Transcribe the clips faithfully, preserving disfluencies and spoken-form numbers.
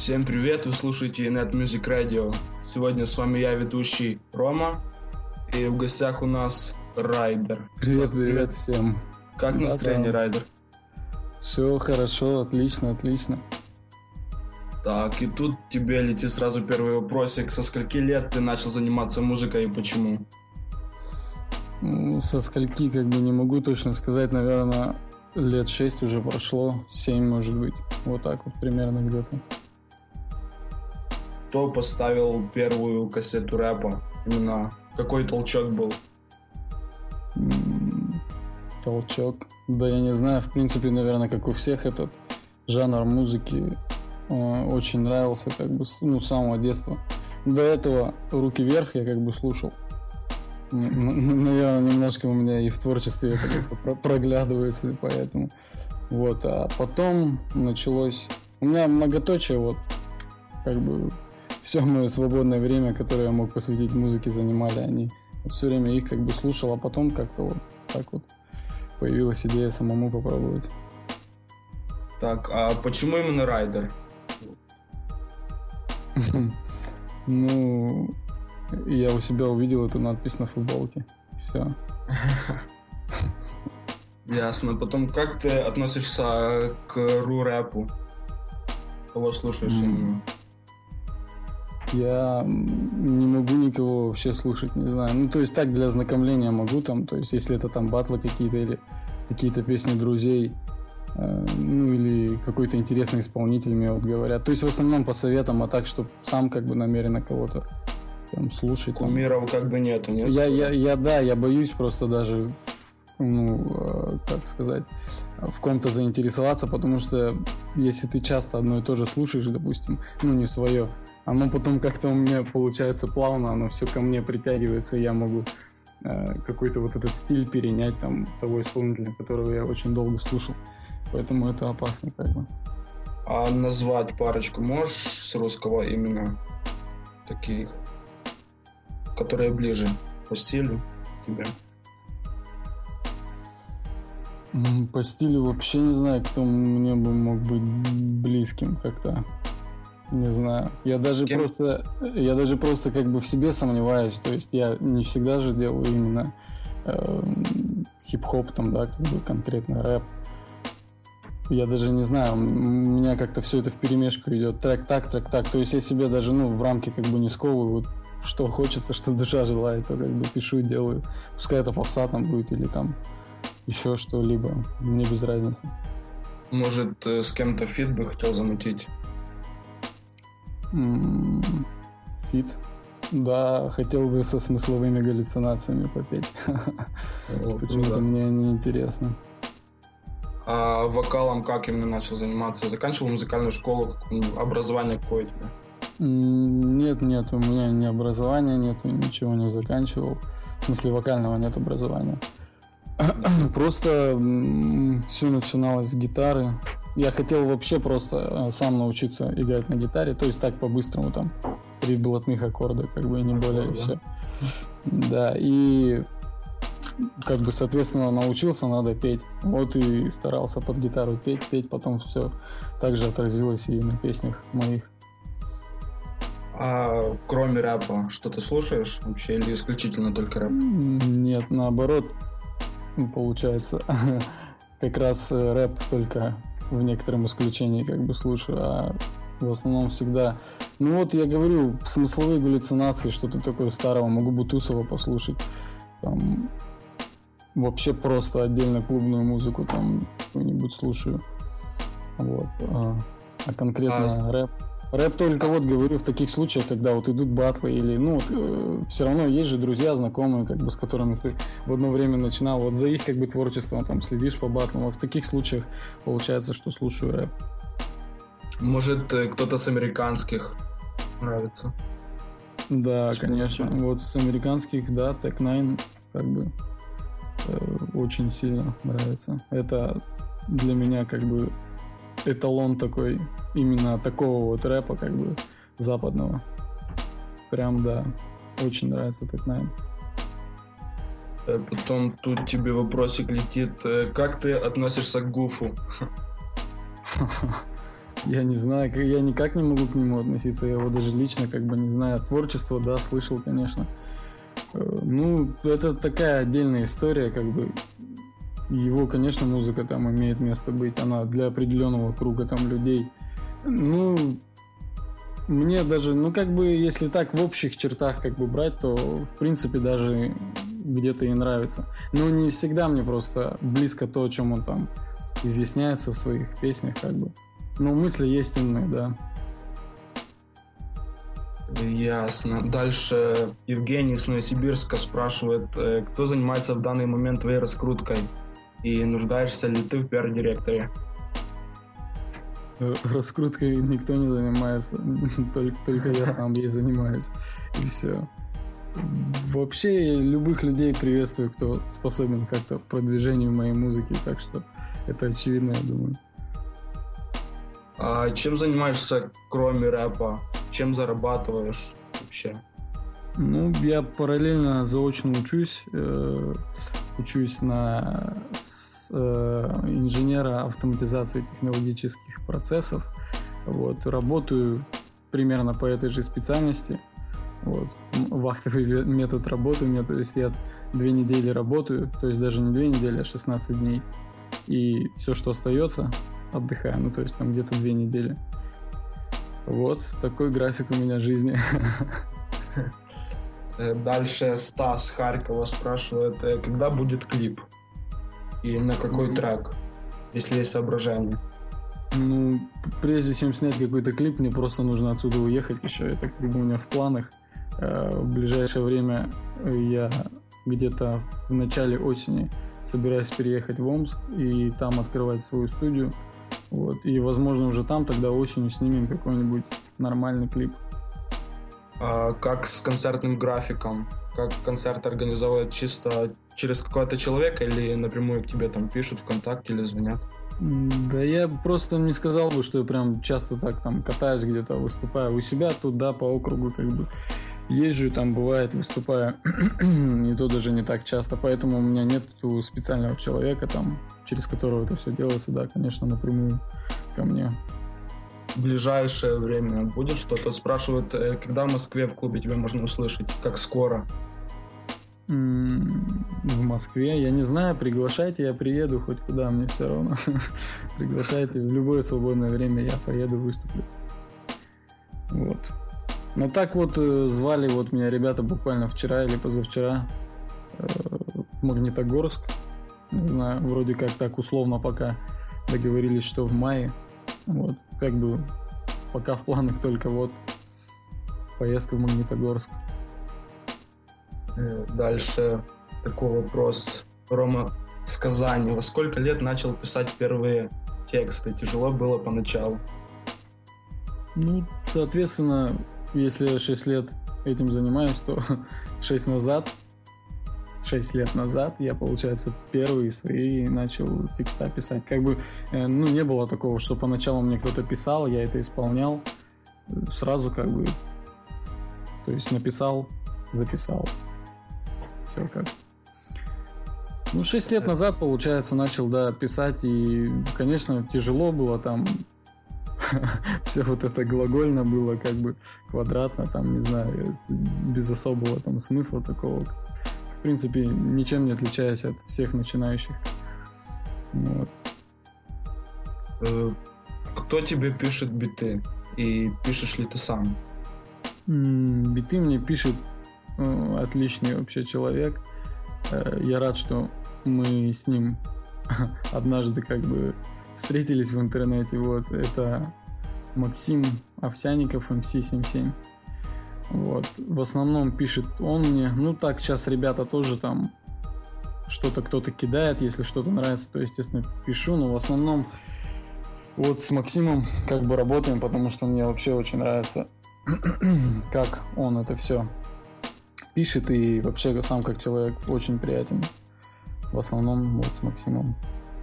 Всем привет, вы слушаете Net Music Radio. Сегодня с вами я, ведущий Рома, и в гостях у нас Райдер. Привет, привет всем. Как да, настроение, да. Райдер? Все хорошо, отлично, отлично. Так, и тут тебе летит сразу первый вопросик. Со скольки лет ты начал заниматься музыкой и почему? Ну, со скольки, как бы не могу точно сказать, наверное, лет шесть уже прошло, семь может быть, вот так вот примерно где-то. Кто поставил первую кассету рэпа? Именно какой толчок был? Толчок? Да я не знаю, в принципе, наверное, как у всех, этот жанр музыки э, очень нравился, как бы, ну, с самого детства. До этого «Руки вверх» я как бы слушал. Наверное, немножко у меня и в творчестве это проглядывается, поэтому. Вот, а потом началось... У меня многоточие, вот, как бы, все мое свободное время, которое я мог посвятить музыке, занимали они. Все время их как бы слушал, а потом как-то вот так вот появилась идея самому попробовать. Так, а почему именно Райдер? Ну, я у себя увидел эту надпись на футболке. Все. Ясно. Потом, как ты относишься к ру-рэпу? Кого слушаешь именно? Я не могу никого вообще слушать, не знаю. Ну, то есть так, для ознакомления могу там, то есть если это там батлы какие-то или какие-то песни друзей, э, ну, или какой-то интересный исполнитель мне вот говорят. То есть в основном по советам, а так, чтобы сам как бы намеренно кого-то там слушать. Кумиров как бы нету, нет? Я, я, я, да, я боюсь просто даже, ну, э, как сказать, в ком-то заинтересоваться, потому что если ты часто одно и то же слушаешь, допустим, ну, не свое, оно потом как-то у меня получается плавно, оно все ко мне притягивается, и я могу э, какой-то вот этот стиль перенять там того исполнителя, которого я очень долго слушал. Поэтому это опасно как бы. А назвать парочку можешь с русского именно таких, которые ближе по стилю тебе? По стилю вообще не знаю, кто мне бы мог быть близким как-то. Не знаю. Я даже просто, я даже просто как бы в себе сомневаюсь. То есть я не всегда же делаю именно э, хип-хоп там, да, как бы конкретно рэп. Я даже не знаю, у меня как-то все это вперемешку идет. Трек так, трек так. То есть я себе даже, ну, в рамки как бы не сковываю. Вот что хочется, что душа желает, то как бы пишу, делаю. Пускай это попса там будет или там еще что-либо. Мне без разницы. Может, с кем-то фит бы хотел замутить? Фит. Да, хотел бы со смысловыми галлюцинациями попеть. Почему-то мне не интересно. А вокалом как именно начал заниматься? Заканчивал музыкальную школу, образование какое-то? Нет, нет, у меня ни образования нет, ничего не заканчивал. В смысле, вокального нет образования. Просто все начиналось с гитары. Я хотел вообще просто сам научиться играть на гитаре, то есть так по-быстрому, там, три блатных аккорда, как бы, и не более, и все. Да, и как бы, соответственно, научился, надо петь. Вот и старался под гитару петь, петь, потом все также отразилось и на песнях моих. А кроме рэпа, что ты слушаешь вообще или исключительно только рэп? Нет, наоборот, получается, как раз рэп только в некотором исключении как бы слушаю, а в основном всегда... Ну вот я говорю, смысловые галлюцинации, что-то такое старого, могу Бутусова послушать, там вообще просто отдельно клубную музыку там какую-нибудь слушаю, вот, а, а конкретно а... рэп. Рэп только вот говорю в таких случаях, когда вот идут батлы или, ну, вот, э, все равно есть же друзья, знакомые, как бы, с которыми ты в одно время начинал, вот за их как бы творчеством там следишь по батлам, вот в таких случаях получается, что слушаю рэп. Может, кто-то с американских нравится? Да, что конечно, это? Вот с американских, да, Tech Nine как бы э, очень сильно нравится. Это для меня как бы эталон такой, именно такого вот рэпа, как бы, западного. Прям, да, очень нравится Tech Nine. Потом тут тебе вопросик летит. Как ты относишься к Гуфу? Я не знаю, я никак не могу к нему относиться, я его даже лично как бы не знаю. Творчество, да, слышал, конечно. Ну, это такая отдельная история, как бы. Его, конечно, музыка там имеет место быть, она для определенного круга там людей. Ну, мне даже, ну, как бы, если так в общих чертах как бы брать, то, в принципе, даже где-то и нравится. Но не всегда мне просто близко то, о чем он там изъясняется в своих песнях, как бы. Но мысли есть умные, да. Ясно. Дальше Евгений с Новосибирска спрашивает, кто занимается в данный момент твоей раскруткой и нуждаешься ли ты в пиар-директоре? Раскруткой никто не занимается, только, только я сам ей занимаюсь, и все. Вообще, я любых людей приветствую, кто способен как-то к продвижению моей музыки, так что это очевидно, я думаю. А чем занимаешься, кроме рэпа? Чем зарабатываешь вообще? Ну, я параллельно заочно учусь, э, учусь на с, э, инженера автоматизации технологических процессов. Вот, работаю примерно по этой же специальности. Вот, вахтовый метод работы у меня, то есть я две недели работаю, то есть даже не две недели, а шестнадцать дней. И все, что остается, отдыхаю, ну, то есть там где-то две недели. Вот, такой график у меня жизни. Дальше Стас Харькова спрашивает, когда будет клип и на какой mm-hmm. трек, если есть соображения. Ну, прежде чем снять какой-то клип, мне просто нужно отсюда уехать еще. Это как бы у меня в планах. В ближайшее время я где-то в начале осени собираюсь переехать в Омск и там открывать свою студию. Вот. И, возможно, уже там тогда осенью снимем какой-нибудь нормальный клип. А как с концертным графиком? Как концерт организовывают чисто через какого-то человека или напрямую к тебе там пишут ВКонтакте или звонят? Да я просто не сказал бы, что я прям часто так там катаюсь где-то, выступаю у себя тут, да, по округу как бы езжу, там бывает выступаю, и то даже не так часто, поэтому у меня нет специального человека там, через которого это все делается, да, конечно, напрямую ко мне. В ближайшее время будет что-то? Спрашивают, когда в Москве в клубе тебя можно услышать? Как скоро? В Москве? Я не знаю, приглашайте, я приеду хоть куда, мне все равно. Приглашайте, в любое свободное время я поеду, выступлю. Вот. Ну так вот звали вот меня ребята буквально вчера или позавчера в Магнитогорск. Не знаю, вроде как так условно пока договорились, что в мае. Вот, как бы пока в планах только вот поездка в Магнитогорск. Дальше такой вопрос. Рома с Казани. Во сколько лет начал писать первые тексты? Тяжело было поначалу? Ну, соответственно, если я шесть лет этим занимаюсь, то шесть назад, шесть лет назад я, получается, первые свои начал текста писать. Как бы, ну, не было такого, что поначалу мне кто-то писал, я это исполнял. Сразу как бы, то есть написал, записал. Все как. Ну, шесть лет назад, получается, начал, да, писать, и, конечно, тяжело было там. Все вот это глагольно было, как бы квадратно, там, не знаю, без особого там смысла такого. В принципе, ничем не отличаясь от всех начинающих. Вот. Кто тебе пишет биты? И пишешь ли ты сам? Биты мне пишет э, отличный вообще человек. Э, я рад, что мы с ним однажды как бы встретились в интернете. Вот. Это Максим Овсяников, эм си семьдесят семь. Вот. В основном пишет он мне. Ну так, сейчас ребята тоже там что-то кто-то кидает, если что-то нравится, то, естественно, пишу. Но в основном вот с Максимом как бы работаем, потому что мне вообще очень нравится, как он это все пишет, и вообще сам как человек очень приятен. В основном вот с Максимом.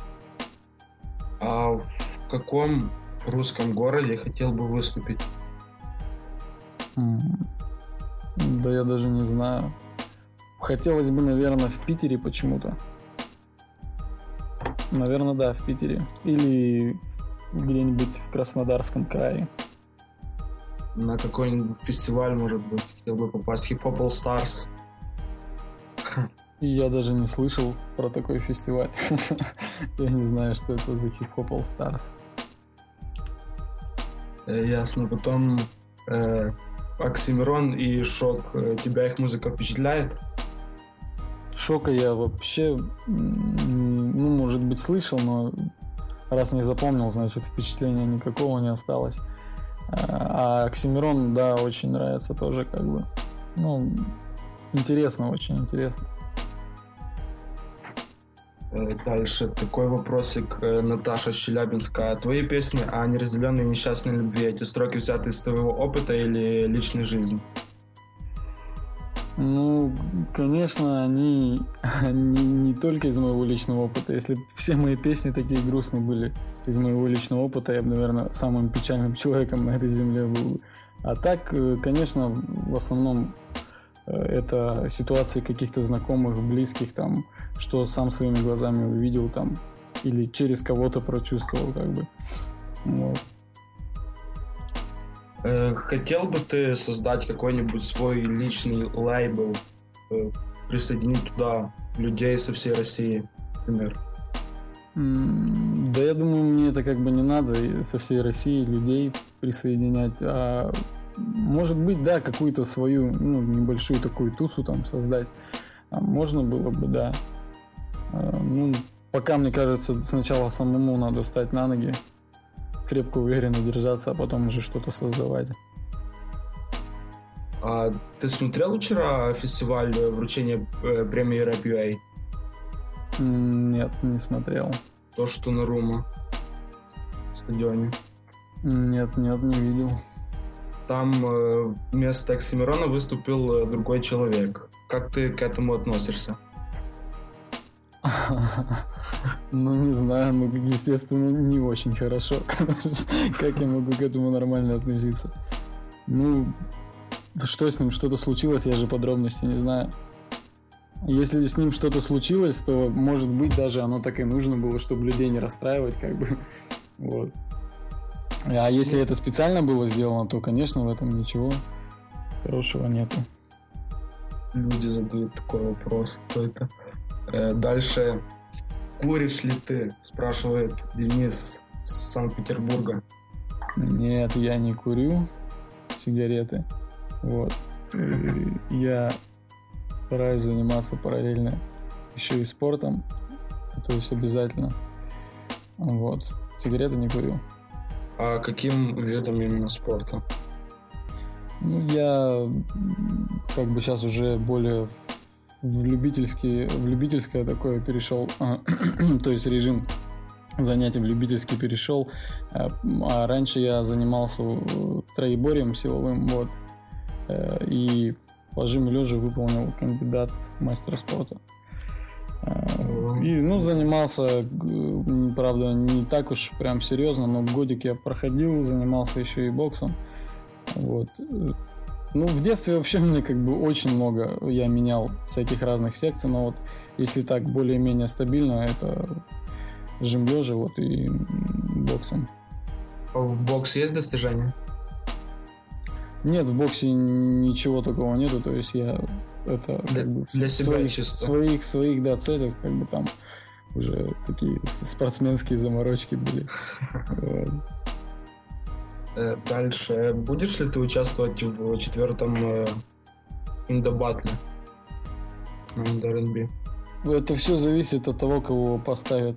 А в каком русском городе хотел бы выступить? Да я даже не знаю. Хотелось бы, наверное, в Питере почему-то. Наверное, да, в Питере. Или где-нибудь в Краснодарском крае. На какой-нибудь фестиваль, может быть, хотел бы попасть. Hip Hop All Stars. И я даже не слышал про такой фестиваль. Я не знаю, что это за Hip Hop All Stars. Ясно. Потом э, Оксимирон и Шок. Тебя их музыка впечатляет? Шока я вообще, ну, может быть, слышал, но раз не запомнил, значит, впечатления никакого не осталось. А Оксимирон, да, очень нравится тоже, как бы. Ну, интересно, очень интересно. Дальше такой вопросик. Наташа Челябинска. Твои песни о неразделенной несчастной любви, эти строки взяты из твоего опыта или личной жизни? Ну, конечно, они не, не только из моего личного опыта. Если бы все мои песни такие грустные были из моего личного опыта, я бы, наверное, самым печальным человеком на этой земле был. А так, конечно, в основном это ситуации каких-то знакомых, близких, там, что сам своими глазами увидел, там, или через кого-то прочувствовал, как бы. Вот. Хотел бы ты создать какой-нибудь свой личный лейбл, присоединить туда людей со всей России, например? Да, я думаю, мне это как бы не надо со всей России людей присоединять, а может быть, да, какую-то свою, ну, небольшую такую тусу там создать. А можно было бы, да. А, ну, пока, мне кажется, сначала самому надо встать на ноги, крепко, уверенно держаться, а потом уже что-то создавать. А ты смотрел вчера фестиваль вручения премии Rap.ua? Нет, не смотрел. То, что на Рума стадионе. Нет, нет, не видел. Там э, вместо Оксимирона выступил другой человек. Как ты к этому относишься? Ну, не знаю, ну, естественно, не очень хорошо. Как я могу к этому нормально относиться? Ну, что с ним, что-то случилось, я же подробностей не знаю. Если с ним что-то случилось, то, может быть, даже оно так и нужно было, чтобы людей не расстраивать, как бы. Вот. А если это специально было сделано, то, конечно, в этом ничего хорошего нету. Люди задают такой вопрос. Кто это? Э, дальше. Куришь ли ты? Спрашивает Денис с Санкт-Петербурга. Нет, я не курю сигареты. Вот. И я стараюсь заниматься параллельно еще и спортом. То есть обязательно. Вот. Сигареты не курю. А каким видом именно спорта? Ну, я как бы сейчас уже более в любительский, в любительское такое перешел, то есть режим занятий в любительский перешел. А, а раньше я занимался троеборьем силовым, вот, и по жиму лежа выполнил кандидат в мастера спорта. И, ну, занимался, правда, не так уж прям серьезно, но годик я проходил, занимался еще и боксом. Вот. Ну, в детстве вообще мне как бы очень много я менял всяких разных секций, но вот если так более-менее стабильно, это жим лежа, вот, и боксом. А в боксе есть достижения? Нет, в боксе ничего такого нету, то есть я это для, как бы для в себя своих, чисто. своих, своих, да, целях, как бы там уже такие спортсменские заморочки были. Дальше. Будешь ли ты участвовать в четвертом индо-баттле на Индо ар энд би? Это все зависит от того, кого поставят,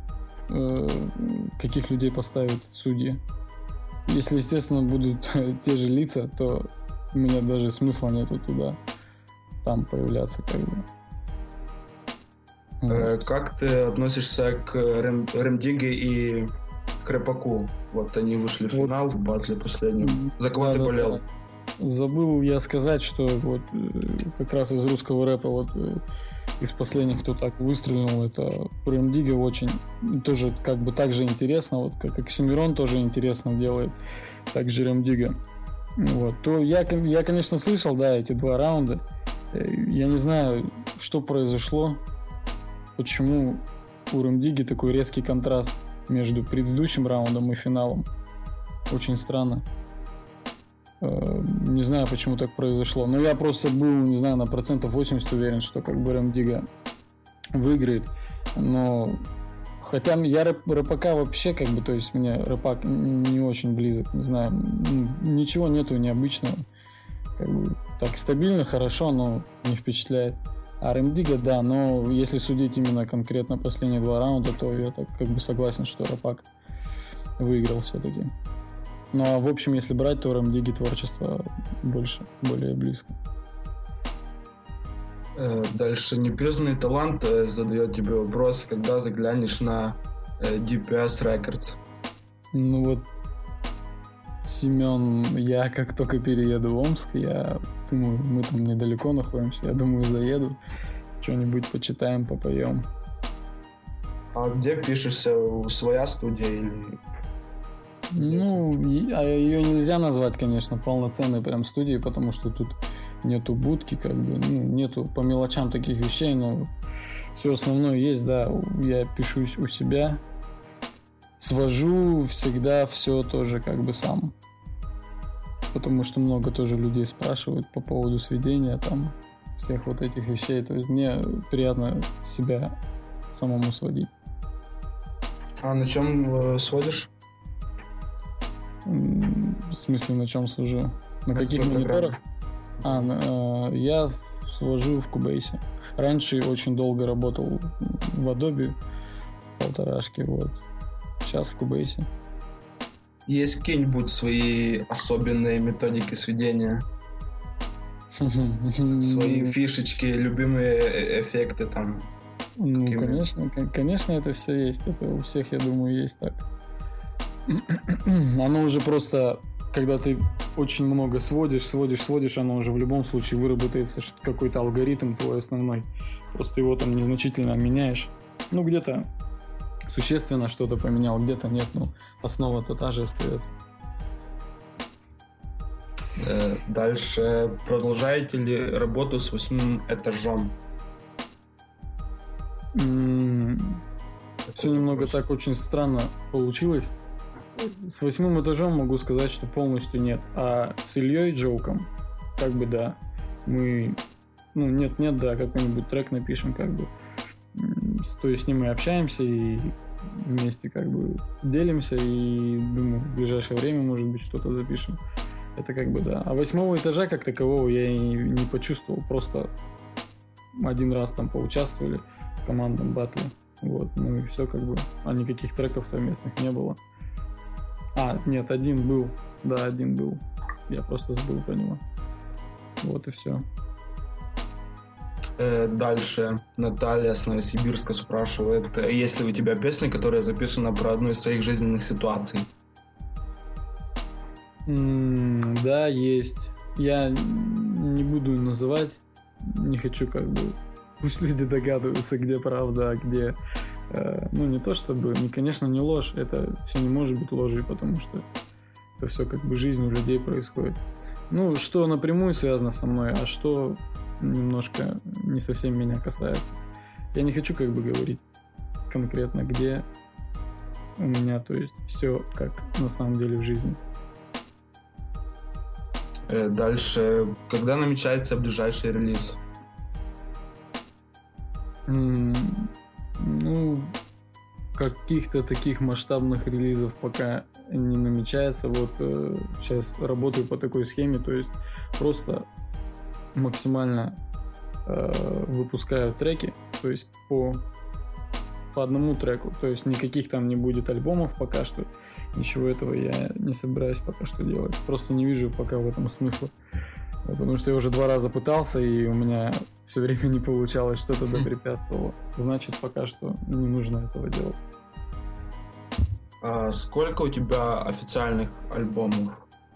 каких людей поставят в судьи. Если, естественно, будут те же лица, то у меня даже смысла нету туда там появляться, как бы. Вот. Как ты относишься к Рэм, Ремдиге и Крепаку? Вот они вышли в финал вот, в батле последнем. За кого да, ты да, болел? Да. Забыл я сказать, что вот как раз из русского рэпа вот из последних, кто так выстрелил, это Ремдига очень тоже как бы так же интересно, вот как Оксимирон тоже интересно делает, также Ремдига. Вот. То я, я, конечно, слышал, да, эти два раунда. Я не знаю, что произошло, почему у Ремдиги такой резкий контраст между предыдущим раундом и финалом. Очень странно. Не знаю, почему так произошло. Но я просто был, не знаю, на процентов восемьдесят уверен, что как бы Рэм Дига выиграет. Но хотя я рэп, рэпака вообще как бы, то есть мне рэпак не очень близок, не знаю, ничего нету необычного. Как бы так стабильно, хорошо, но не впечатляет. А Рэм Дига, да, но если судить именно конкретно последние два раунда, то я так как бы согласен, что рэпак выиграл все-таки. Ну а в общем, если брать, то Рэм Диги творчество больше, более близко. Дальше непризнанный талант задает тебе вопрос, когда заглянешь на ди пи эс Records. Ну вот, Семен, я как только перееду в Омск, я думаю, мы там недалеко находимся, я думаю, заеду, что-нибудь почитаем, попоем. А где пишешься? Своя студия или... Ну, а ее нельзя назвать, конечно, полноценной прям студией, потому что тут нету будки, как бы, ну, нету по мелочам таких вещей, но все основное есть, да, я пишусь у себя, свожу всегда все тоже как бы сам, потому что много тоже людей спрашивают по поводу сведения там всех вот этих вещей, то есть мне приятно себя самому сводить. А на чем сводишь? В смысле, на чем свожу? На, на каких мониторах? А, э, я свожу в Cubase. Раньше очень долго работал в Adobe, полторашки, вот. Сейчас в Cubase. Есть какие-нибудь свои особенные методики сведения? Свои фишечки, любимые эффекты там? Ну, конечно, конечно, это все есть. Это у всех, я думаю, есть так. Оно уже просто, когда ты очень много сводишь, сводишь, сводишь, оно уже в любом случае выработается какой-то алгоритм твой основной. Просто его там незначительно меняешь. Ну, где-то существенно что-то поменял, где-то нет, но основа-то та же остается. Дальше. Продолжаете ли работу с восьмым этажом? Mm, все немного так очень странно получилось. С восьмым этажом могу сказать, что полностью нет. А с Ильей Джоуком, как бы да, мы, ну нет-нет, да, какой-нибудь трек напишем, как бы. То есть с ним мы общаемся и вместе как бы делимся, и думаю, в ближайшее время, может быть, что-то запишем. Это как бы да. А восьмого этажа как такового я и не почувствовал, просто один раз там поучаствовали в командном батле. Вот, ну и все как бы. А никаких треков совместных не было. А, нет, один был. Да, один был. Я просто забыл про него. Вот и все. Дальше Наталья с Новосибирска спрашивает, есть ли у тебя песня, которая записана про одну из своих жизненных ситуаций? Mm, да, есть. Я не буду называть. Не хочу как бы... Пусть люди догадываются, где правда, а где... Э, ну, не то чтобы... Не, конечно, не ложь. Это все не может быть ложью, потому что это все как бы жизнь у людей происходит. Ну, что напрямую связано со мной, а что немножко не совсем меня касается. Я не хочу как бы говорить конкретно, где у меня, то есть все как на самом деле в жизни. Дальше. Когда намечается ближайший релиз? Mm, ну, каких-то таких масштабных релизов пока не намечается. Вот э, сейчас работаю по такой схеме, то есть просто максимально э, выпускаю треки, то есть по, по одному треку, то есть никаких там не будет альбомов пока что, ничего этого я не собираюсь пока что делать, просто не вижу пока в этом смысла, потому что я уже два раза пытался, и у меня все время не получалось, что-то да препятствовало, значит пока что не нужно этого делать. А сколько у тебя официальных альбомов?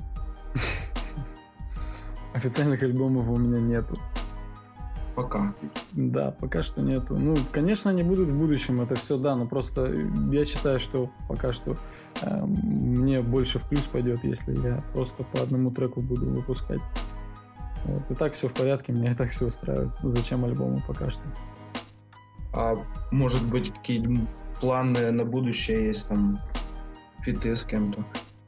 Официальных альбомов у меня нету. Пока. Да, пока что нету. Ну, конечно, они будут в будущем, это все, да, но просто я считаю, что пока что э, мне больше в плюс пойдет, если я просто по одному треку буду выпускать. Вот. И так все в порядке, меня и так все устраивает. Зачем альбомы пока что? А может быть, какие-нибудь планы на будущее есть, там, фиты с кем-то?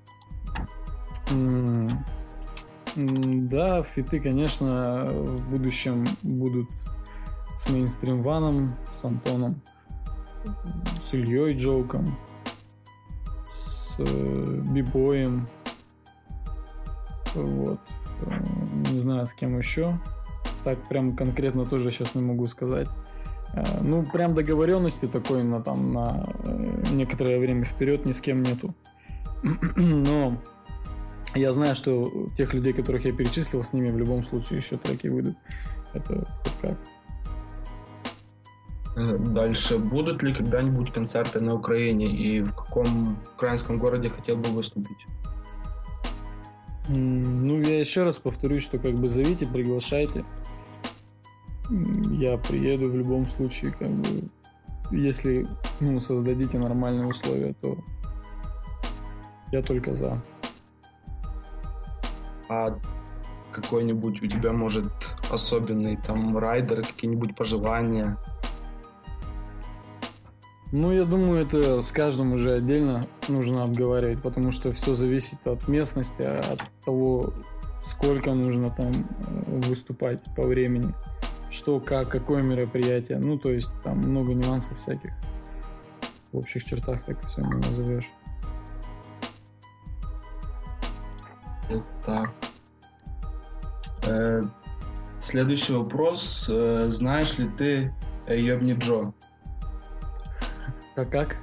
Mm. Да, фиты, конечно, в будущем будут с Mainstream One, с Антоном, с Ильей Джоуком, с Бибоем, вот, не знаю, с кем еще. Так прям конкретно тоже сейчас не могу сказать. Ну, прям договоренности такой на, там, на некоторое время вперед ни с кем нету. Но я знаю, что тех людей, которых я перечислил, с ними в любом случае еще треки выйдут. Это хоть как. Дальше. Будут ли когда-нибудь концерты на Украине? И в каком украинском городе хотел бы выступить? Ну, я еще раз повторюсь, что как бы зовите, приглашайте. Я приеду в любом случае, как бы, если, ну, создадите нормальные условия, то я только за. А какой-нибудь у тебя, может, особенный там райдер, какие-нибудь пожелания? Ну, я думаю, это с каждым уже отдельно нужно обговаривать, потому что все зависит от местности, от того, сколько нужно там выступать по времени, что, как, какое мероприятие. Ну, то есть там много нюансов всяких. В общих чертах так все не назовешь. Так. Э, следующий вопрос. Э, знаешь ли ты Ёбни Джо? Как как?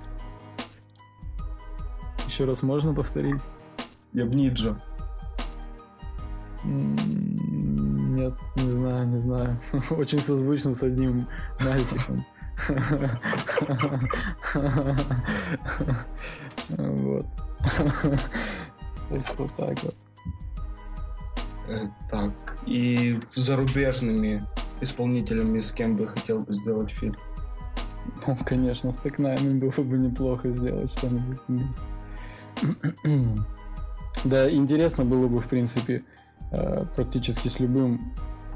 Еще раз можно повторить? Ёбни Джо. Нет, не знаю, не знаю. Очень созвучно с одним мальчиком. Вот. Что так вот. Так. И зарубежными исполнителями с кем бы хотел бы сделать фит? Ну, конечно, с Тек-Найном было бы неплохо сделать что-нибудь вместе. Да, интересно было бы, в принципе, практически с любым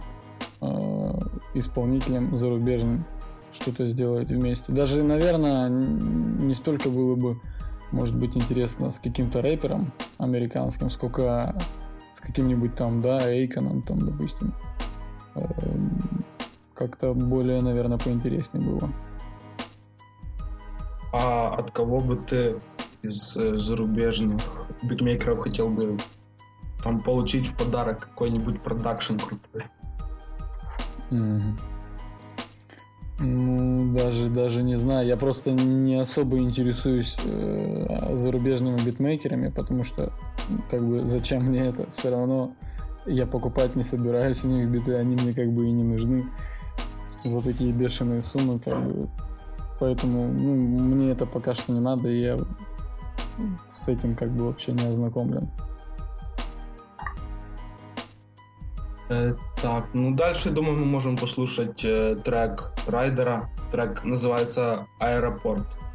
исполнителем зарубежным что-то сделать вместе. Даже, наверное, не столько было бы, может быть, интересно с каким-то рэпером американским, сколько с каким-нибудь там, да, Эйконом, там, допустим. Как-то более, наверное, поинтереснее было. А от кого бы ты из зарубежных битмейкеров хотел бы там получить в подарок какой-нибудь продакшн крутой? Mm-hmm. Ну, даже, даже не знаю. Я просто не особо интересуюсь э, зарубежными битмейкерами, потому что, как бы, зачем мне это? Все равно я покупать не собираюсь у них биты, они мне как бы и не нужны за такие бешеные суммы, как бы. Поэтому, ну, мне это пока что не надо, и я с этим как бы вообще не ознакомлен. Э, так, ну дальше, думаю, мы можем послушать э, трек Райдера. Трек называется «Аэропорт».